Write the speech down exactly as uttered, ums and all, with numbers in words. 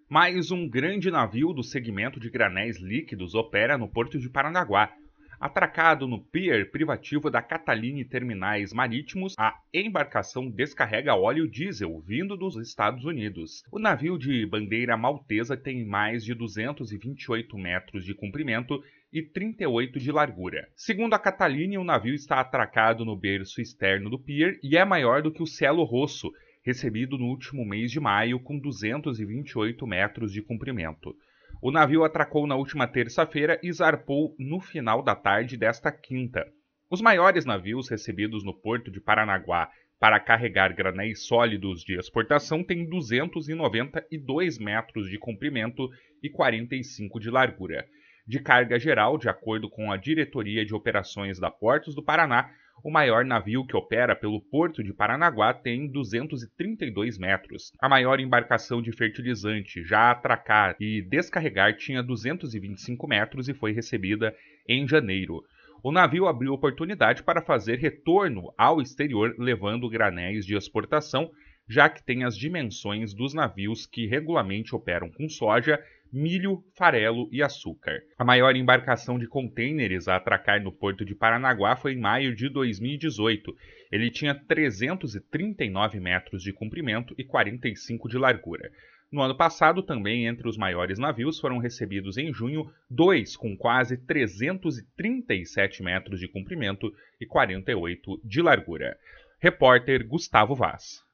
Mais um grande navio do segmento de granéis líquidos opera no porto de Paranaguá. Atracado no pier privativo da Cataline Terminais Marítimos, a embarcação descarrega óleo diesel vindo dos Estados Unidos. O navio de bandeira maltesa tem mais de duzentos e vinte e oito metros de comprimento e trinta e oito de largura. Segundo a Cataline, o navio está atracado no berço externo do pier e é maior do que o Cielo Rosso, recebido no último mês de maio, com duzentos e vinte e oito metros de comprimento. O navio atracou na última terça-feira e zarpou no final da tarde desta quinta. Os maiores navios recebidos no porto de Paranaguá para carregar granéis sólidos de exportação têm duzentos e noventa e dois metros de comprimento e quarenta e cinco de largura. De carga geral, de acordo com a Diretoria de Operações da Portos do Paraná, o maior navio que opera pelo porto de Paranaguá tem duzentos e trinta e dois metros. A maior embarcação de fertilizante já a atracar e descarregar tinha duzentos e vinte e cinco metros e foi recebida em janeiro. O navio abriu oportunidade para fazer retorno ao exterior levando granéis de exportação, já que tem as dimensões dos navios que regularmente operam com soja, milho, farelo e açúcar. A maior embarcação de contêineres a atracar no porto de Paranaguá foi em maio de dois mil e dezoito. Ele tinha trezentos e trinta e nove metros de comprimento e quarenta e cinco de largura. No ano passado, também entre os maiores navios, foram recebidos em junho dois com quase trezentos e trinta e sete metros de comprimento e quarenta e oito de largura. Repórter Gustavo Vaz.